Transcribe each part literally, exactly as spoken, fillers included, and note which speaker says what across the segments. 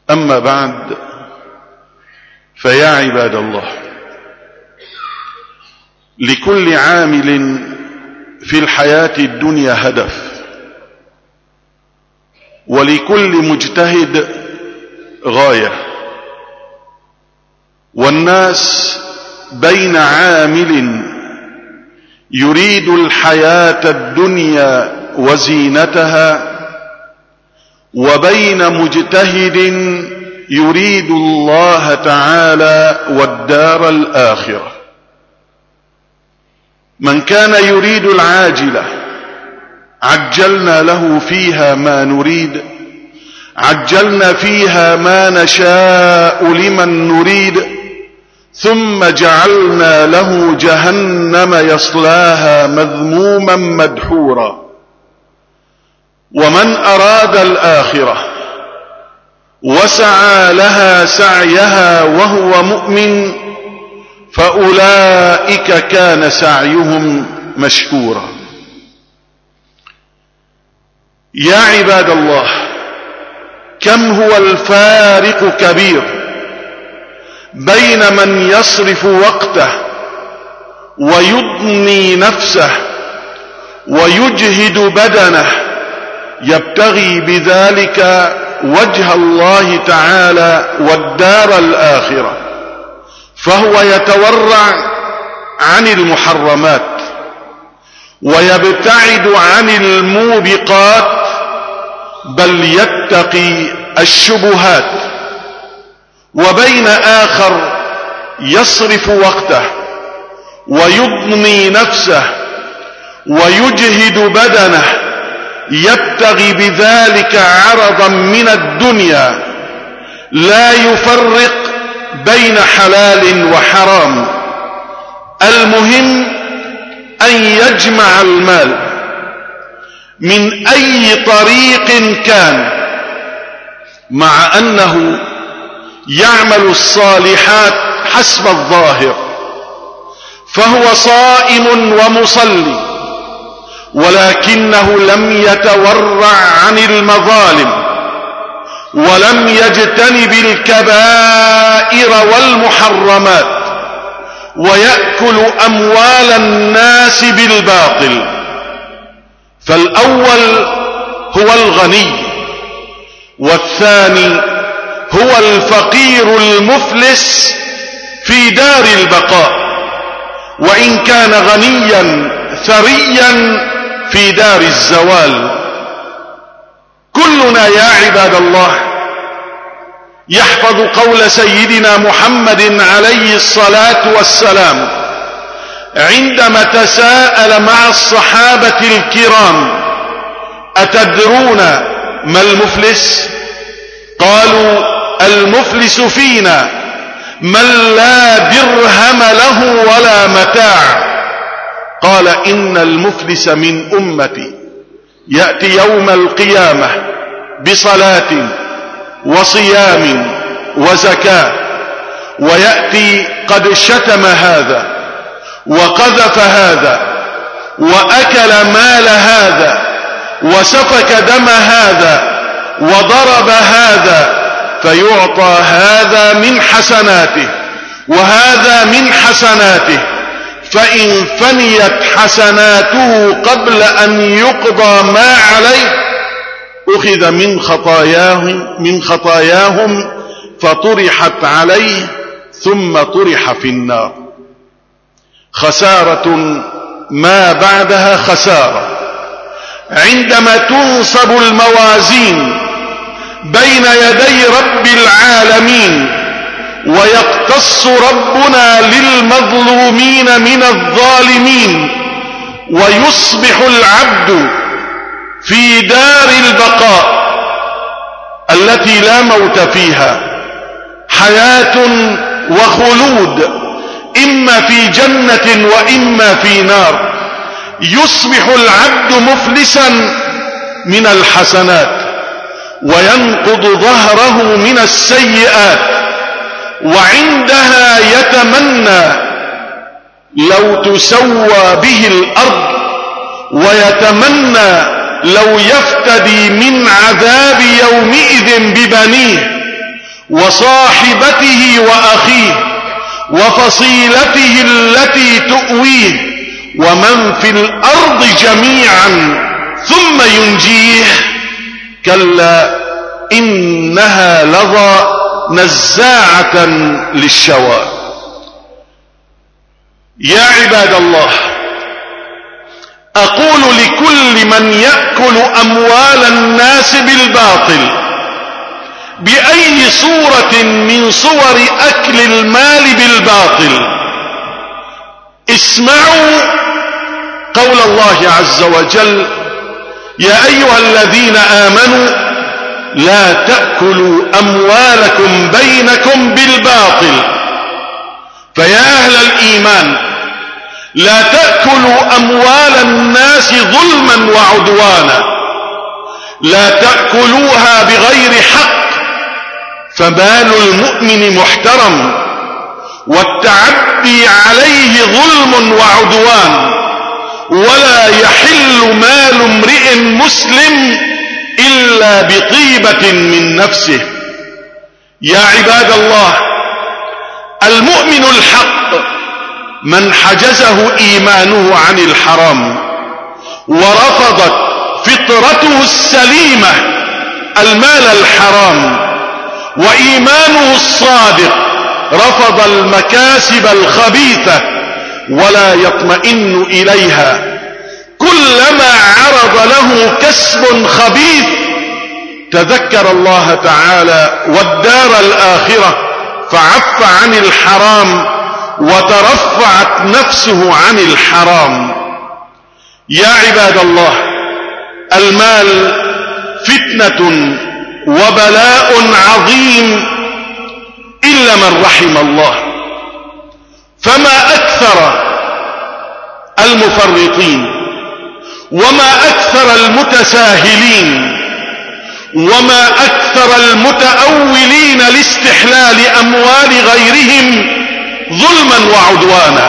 Speaker 1: أما بعد، فيا عباد الله، لكل عامل في الحياة الدنيا هدف، ولكل مجتهد غاية، والناس بين عامل يريد الحياة الدنيا وزينتها، وبين مجتهد يريد الله تعالى والدار الآخرة. من كان يريد العاجلة عجلنا له فيها ما نريد، عجلنا فيها ما نشاء لمن نريد، ثم جعلنا له جهنم يصلاها مذموما مدحورا. ومن أراد الآخرة وسعى لها سعيها وهو مؤمن فأولئك كان سعيهم مشكورا. يا عباد الله، كم هو الفارق كبير بين من يصرف وقته ويضني نفسه ويجهد بدنه يبتغي بذلك وجه الله تعالى والدار الآخرة، فهو يتورع عن المحرمات ويبتعد عن الموبقات، بل يتقي الشبهات. وبين آخر يصرف وقته ويضني نفسه ويجهد بدنه يبتغي بذلك عرضا من الدنيا، لا يفرق بين حلال وحرام، المهم أن يجمع المال من أي طريق كان، مع أنه يعمل الصالحات حسب الظاهر، فهو صائم ومصلي، ولكنه لم يتورع عن المظالم ولم يجتنب الكبائر والمحرمات، ويأكل أموال الناس بالباطل. فالأول هو الغني، والثاني هو الفقير المفلس في دار البقاء، وإن كان غنيا ثريا في دار الزوال. كلنا يا عباد الله يحفظ قول سيدنا محمد عليه الصلاة والسلام عندما تساءل مع الصحابة الكرام: أتدرون ما المفلس؟ قالوا: المفلس فينا من لا درهم له ولا متاع. قال: إن المفلس من أمتي يأتي يوم القيامة بصلاة وصيام وزكاة، ويأتي قد شتم هذا وقذف هذا وأكل مال هذا وسفك دم هذا وضرب هذا، فيعطى هذا من حسناته وهذا من حسناته، فإن فنيت حسناته قبل أن يقضى ما عليه أخذ من خطاياهم من خطاياهم فطرحت عليه ثم طرح في النار. خسارة ما بعدها خسارة. عندما تنصب الموازين بين يدي رب العالمين ويقتص ربنا للمظلومين من الظالمين، ويصبح العبد في دار البقاء التي لا موت فيها، حياة وخلود، إما في جنة وإما في نار، يصبح العبد مفلسا من الحسنات وينقض ظهره من السيئات، وعندها يتمنى لو تسوى به الأرض، ويتمنى لو يفتدي من عذاب يومئذ ببنيه، وصاحبته وأخيه وفصيلته التي تؤويه ومن في الأرض جميعا ثم ينجيه كلا إنها لظى نزاعة للشوى. يا عباد الله، أقول لكل من يأكل أموال الناس بالباطل بأي صورة من صور أكل المال بالباطل، اسمعوا قول الله عز وجل: يا أيها الذين آمنوا لا تأكلوا أموالكم بينكم بالباطل. فيا أهل الإيمان، لا تأكلوا أموال الناس ظلما وعدوانا، لا تأكلوها بغير حق، فمال المؤمن محترم، والتعدي عليه ظلم وعدوان، ولا يحل مال امرئ مسلم إلا بطيبة من نفسه. يا عباد الله، المؤمن الحق من حجزه إيمانه عن الحرام ورفضت فطرته السليمة المال الحرام، وإيمانه الصادق رفض المكاسب الخبيثة ولا يطمئن إليها. كلما عرض له كسب خبيث تذكر الله تعالى والدار الآخرة فعف عن الحرام وترفعت نفسه عن الحرام. يا عباد الله، المال فتنة وبلاء عظيم إلا من رحم الله. فما أكثر المفرطين، وما أكثر المتساهلين، وما أكثر المتأولين لاستحلال أموال غيرهم ظلما وعدوانا.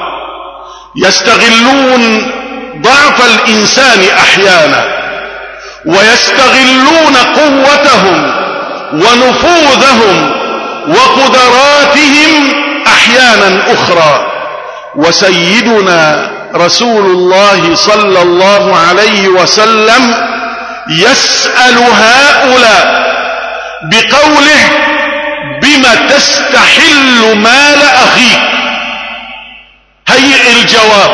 Speaker 1: يستغلون ضعف الإنسان أحيانا، ويستغلون قوتهم ونفوذهم وقدراتهم أحيانا أخرى. وسيدنا رسول الله صلى الله عليه وسلم يسأل هؤلاء بقوله: بما تستحل مال أخيك؟ هيئ الجواب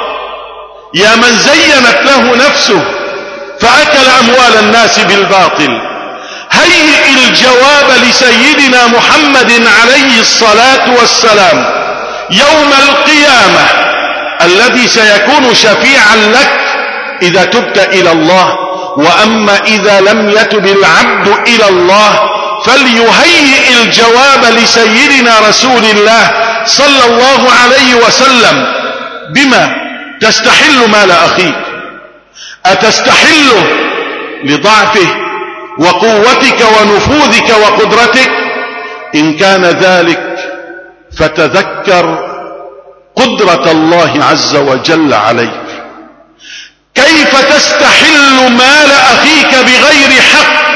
Speaker 1: يا من زينت له نفسه فأكل أموال الناس بالباطل. هيئ الجواب لسيدنا محمد عليه الصلاة والسلام يوم القيامة الذي سيكون شفيعا لك إذا تبت إلى الله. وأما إذا لم يتب العبد إلى الله فليهيئ الجواب لسيدنا رسول الله صلى الله عليه وسلم: بما تستحل مال أخيك؟ أتستحله لضعفه وقوتك ونفوذك وقدرتك؟ إن كان ذلك فتذكر قدرة الله عز وجل عليك. كيف تستحل مال أخيك بغير حق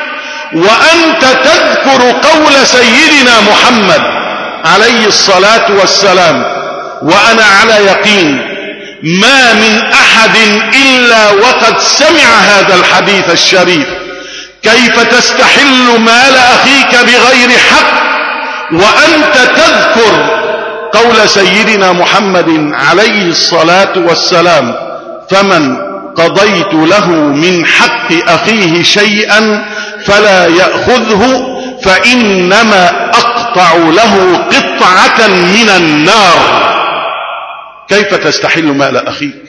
Speaker 1: وأنت تذكر قول سيدنا محمد عليه الصلاة والسلام؟ وأنا على يقين ما من أحد إلا وقد سمع هذا الحديث الشريف. كيف تستحل مال أخيك بغير حق وأنت تذكر قول سيدنا محمد عليه الصلاة والسلام: فمن قضيت له من حق أخيه شيئا فلا يأخذه فإنما أقطع له قطعة من النار. كيف تستحل مال أخيك؟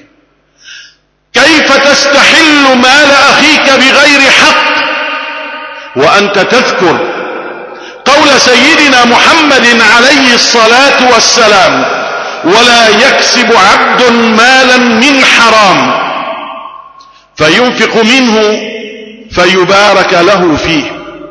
Speaker 1: كيف تستحل مال أخيك بغير حق وأنت تذكر قول سيدنا محمد عليه الصلاة والسلام: ولا يكسب عبد مالا من حرام فينفق منه فيبارك له فيه،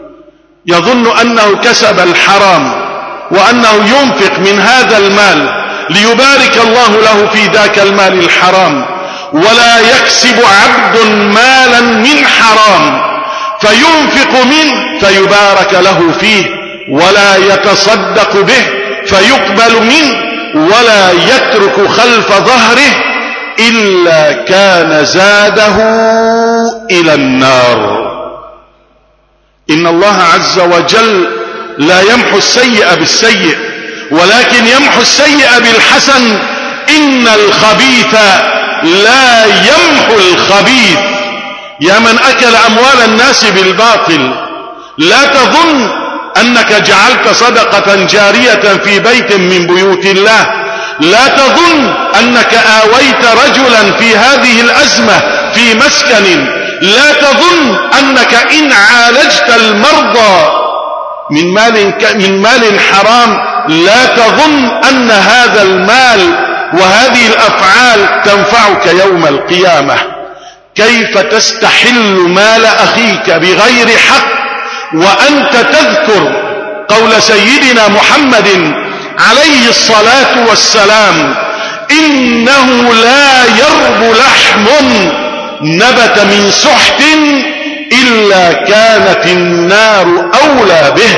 Speaker 1: يظن أنه كسب الحرام وأنه ينفق من هذا المال ليبارك الله له في ذاك المال الحرام. ولا يكسب عبد مالا من حرام فينفق منه فيبارك له فيه، ولا يتصدق به فيقبل منه، ولا يترك خلف ظهره إلا كان زاده إلى النار. إن الله عز وجل لا يمحو السيء بالسيء، ولكن يمحو السيء بالحسن. إن الخبيث لا يمحو الخبيث. يا من أكل أموال الناس بالباطل، لا تظن أنك جعلت صدقة جارية في بيت من بيوت الله، لا تظن أنك آويت رجلا في هذه الأزمة في مسكن، لا تظن أنك إن عالجت المرضى من مال, من مال حرام، لا تظن أن هذا المال وهذه الأفعال تنفعك يوم القيامة. كيف تستحل مال أخيك بغير حق وأنت تذكر قول سيدنا محمد عليه الصلاة والسلام: إنه لا يرب لحم نبت من سحت إلا كانت النار أولى به.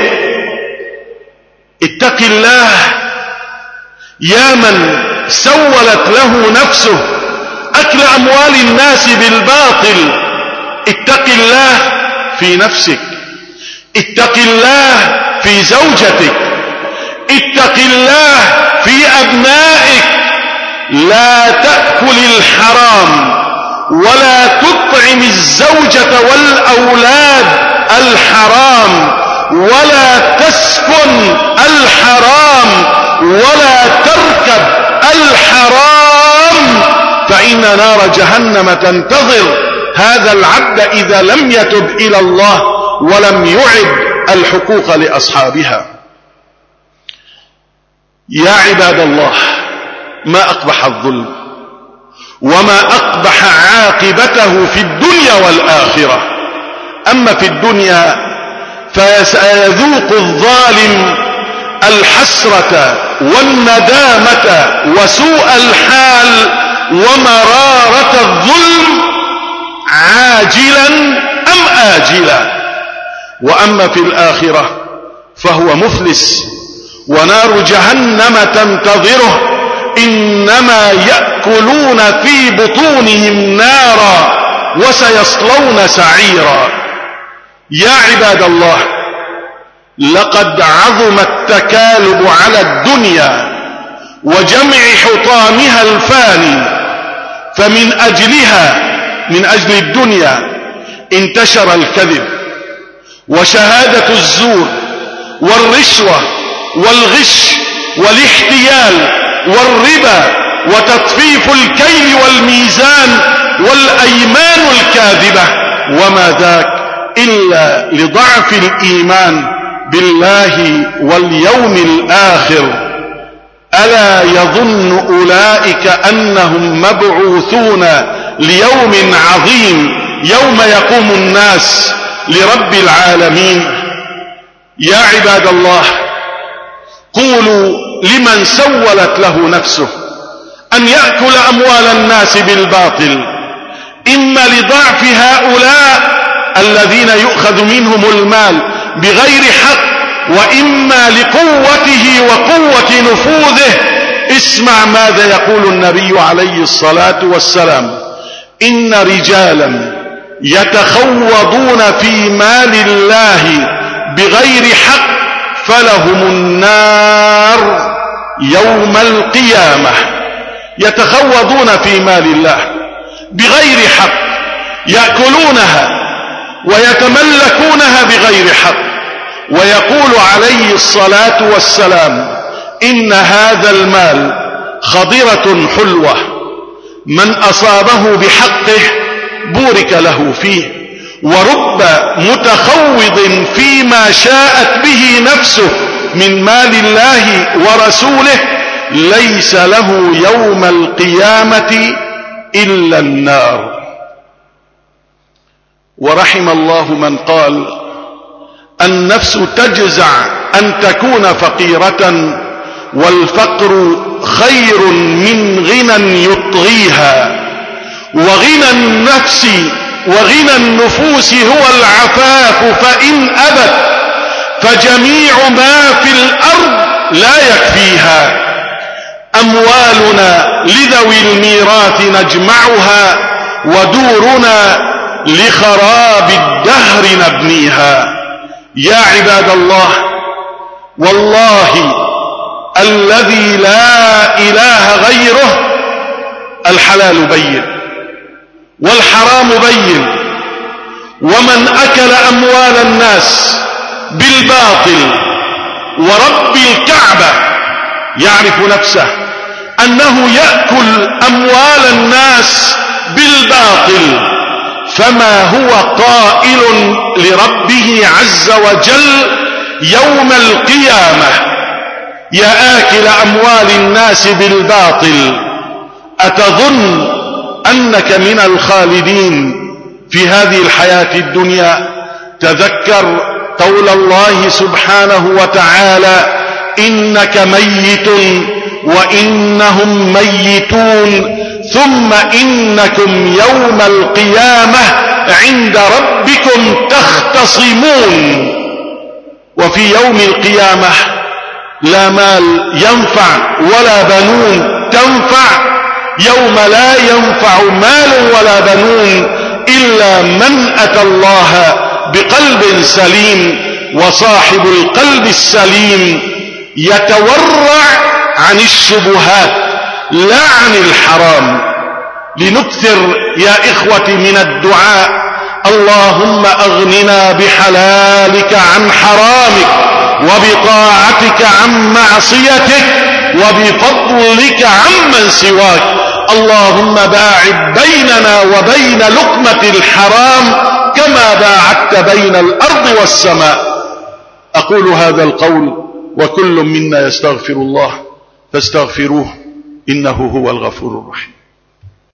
Speaker 1: اتق الله يا من سولت له نفسه أكل أموال الناس بالباطل. اتق الله في نفسك، اتق الله في زوجتك، اتق الله في أبنائك. لا تأكل الحرام، ولا تطعم الزوجة والأولاد الحرام، ولا تسكن الحرام، ولا تركب الحرام، فإن نار جهنم تنتظر هذا العبد إذا لم يتب إلى الله ولم يعد الحقوق لأصحابها. يا عباد الله، ما أقبح الظلم وما أقبح عاقبته في الدنيا والآخرة. أما في الدنيا فسيذوق الظالم الحسرة والندامة وسوء الحال ومرارة الظلم عاجلا أم آجلا. وأما في الآخرة فهو مفلس، ونار جهنم تنتظره. إنما يأكلون في بطونهم نارا وسيصلون سعيرا. يا عباد الله، لقد عظم التكالب على الدنيا وجمع حطامها الفاني، فمن أجلها من أجل الدنيا انتشر الكذب وشهادة الزور والرشوة والغش والاحتيال والربا وتطفيف الكيل والميزان والأيمان الكاذبة، وما ذاك إلا لضعف الإيمان بالله واليوم الآخر. ألا يظن أولئك أنهم مبعوثون ليوم عظيم يوم يقوم الناس لرب العالمين؟ يا عباد الله، قولوا لمن سولت له نفسه أن يأكل أموال الناس بالباطل، إما لضعف هؤلاء الذين يؤخذ منهم المال بغير حق، وإما لقوته وقوة نفوذه. اسمع ماذا يقول النبي عليه الصلاة والسلام: إن رجالا يتخوضون في مال الله بغير حق فلهم النار يوم القيامة. يتخوضون في مال الله بغير حق، يأكلونها ويتملكونها بغير حق. ويقول عليه الصلاة والسلام: إن هذا المال خضرة حلوة، من أصابه بحقه بورك له فيه، ورب متخوض فيما شاءت به نفسه من مال الله ورسوله ليس له يوم القيامة إلا النار. ورحم الله من قال: النفس تجزع أن تكون فقيرة، والفقر خير من غنى يطغيها، وغنى النفس وغنى النفوس هو العفاف، فإن أبت فجميع ما في الأرض لا يكفيها. أموالنا لذوي الميراث نجمعها، ودورنا لخراب الدهر نبنيها. يا عباد الله، والله الذي لا إله غيره الحلال بين والحرام بين، ومن أكل أموال الناس بالباطل ورب الكعبة يعرف نفسه أنه يأكل أموال الناس بالباطل، فما هو قائل لربه عز وجل يوم القيامة: يا آكل أموال الناس بالباطل أتظن أنك من الخالدين في هذه الحياة الدنيا؟ تذكر قول الله سبحانه وتعالى: إنك ميت وإنهم ميتون ثم إنكم يوم القيامة عند ربكم تختصمون. وفي يوم القيامة لا مال ينفع ولا بنون تنفع، يوم لا ينفع مال ولا بنون إلا من أتى الله بقلب سليم. وصاحب القلب السليم يتورع عن الشبهات لا عن الحرام. لنكثر يا إخوتي من الدعاء: اللهم أغننا بحلالك عن حرامك، وبطاعتك عن معصيتك، وبفضلك عمن سواك. اللهم باعد بيننا وبين لقمة الحرام كما باعدت بين الأرض والسماء. أقول هذا القول وكل منا يستغفر الله، فاستغفروه إنه هو الغفور الرحيم.